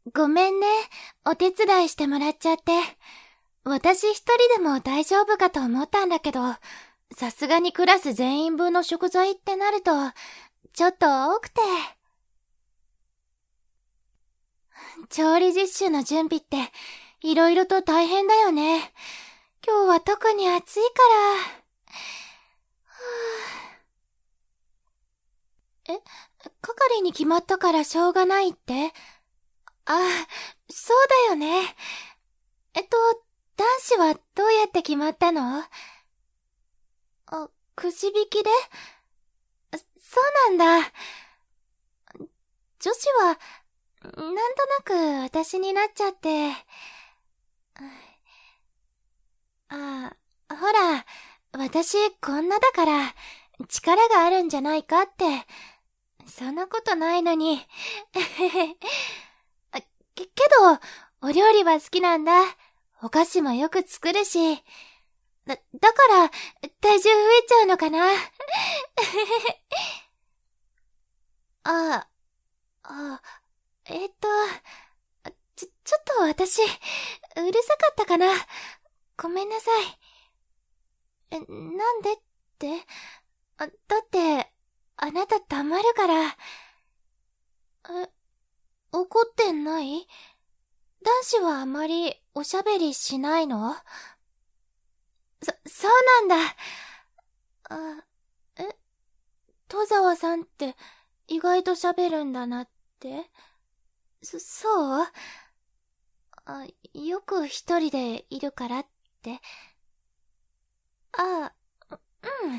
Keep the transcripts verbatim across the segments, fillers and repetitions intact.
ごめんね。お手伝いしてもらっちゃって。私一人でも大丈夫かと思ったんだけど、さすがにクラス全員分の食材ってなると、ちょっと多くて。調理実習の準備って、いろいろと大変だよね。今日は特に暑いから。え、係に決まったからしょうがないって？あ、そうだよね。えっと、男子はどうやって決まったの？あ、くじ引きで？そうなんだ。女子は、なんとなく私になっちゃって。あ、ほら、私こんなだから、力があるんじゃないかって。そんなことないのに。け、けど、お料理は好きなんだ。お菓子もよく作るし。だ、だから、体重増えちゃうのかな。あ、あ、えっと、ちょ、ちょっと私、うるさかったかな。ごめんなさい。え、なんでって？あ、だって、あなた黙るから。え、怒ってない？男子はあまりおしゃべりしないの？そ、そうなんだ。あ、え、戸沢さんって意外と喋るんだなって。そ、そう？あ、よく一人でいるからって。あ、うん。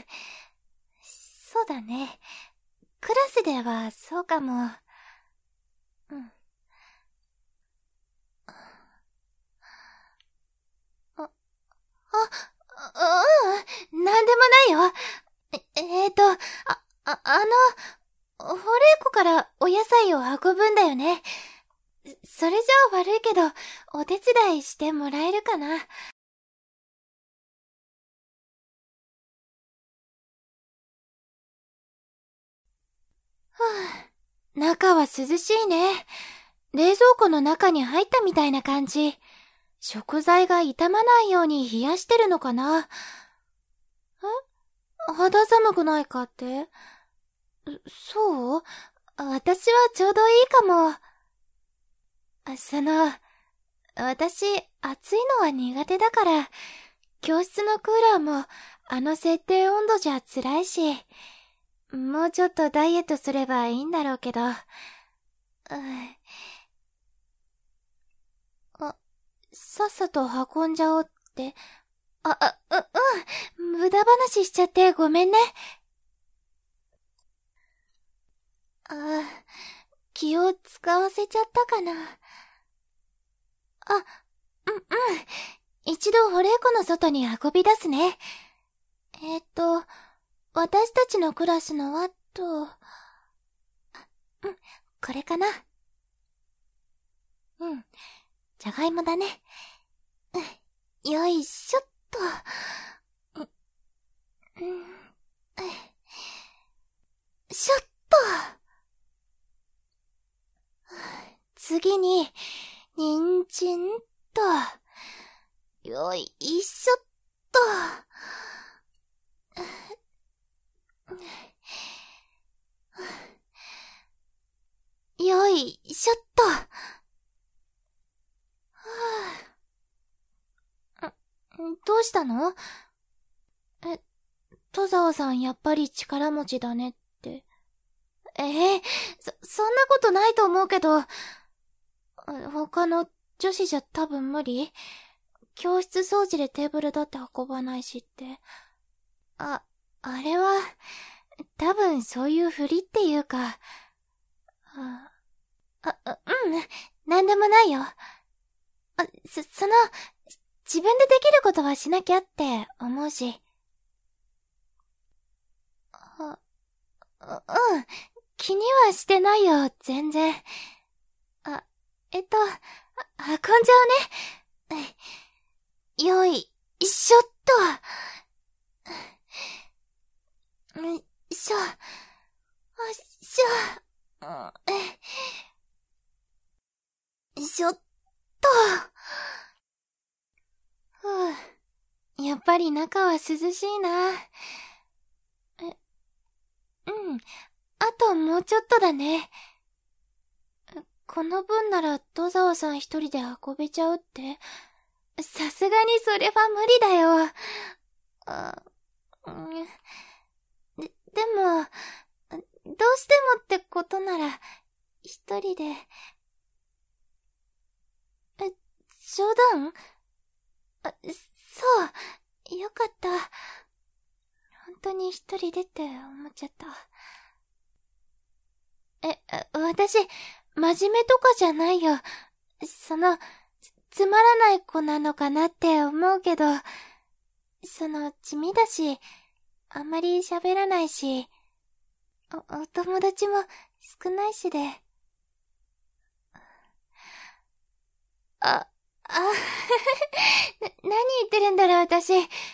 そうだね。クラスではそうかも。うん。あ、あ、ううん、なんでもないよ。え、えーと、あ、あ、あの、ホレイコからお野菜を運ぶんだよね。それじゃあ悪いけど、お手伝いしてもらえるかな。はぁ、中は涼しいね。冷蔵庫の中に入ったみたいな感じ。食材が傷まないように冷やしてるのかな。え？肌寒くないかって？そう？私はちょうどいいかも。あ、その、私、暑いのは苦手だから、教室のクーラーも、あの設定温度じゃ辛いし、もうちょっとダイエットすればいいんだろうけど、うん、あ、さっさと運んじゃおうって。あ、あ、う、うん、無駄話しちゃってごめんね。あ、気を使わせちゃったかな。あ、うん、うん。一度保冷庫の外に運び出すね。えっと、私たちのクラスのはと、うん、これかな。うん、じゃがいもだね。うん、よいしょっと。うん、うん、しょっと。次に、人参と、よいしょっと。よいしょっと。はぁ、どうしたの？え、戸沢さんやっぱり力持ちだねって。ええー、そ、そんなことないと思うけど、他の女子じゃ多分無理？教室掃除でテーブルだって運ばないしって。あ、あれは、多分そういうふりっていうか、あ、あ、あ、うん、なんでもないよ。あ、そ、その、自分でできることはしなきゃって思うし。あ、う、うん、気にはしてないよ、全然。あ、えっと、あ、運んじゃうね。よいしょっと。よいしょ。よいしょ。うん、 しょっと。ふぅ。やっぱり中は涼しいな。え、うん。あともうちょっとだね。この分なら戸沢さん一人で運べちゃうって。さすがにそれは無理だよ。あ、うん、で、でも、どうしてもってことなら、一人で。え、冗談？あ、そう、よかった。本当に一人でって思っちゃった。え、私、真面目とかじゃないよ。その、つまらない子なのかなって思うけど、その、地味だし、あんまり喋らないし、お、お友達も少ないしで。あ、あ、な、何言ってるんだろう、私。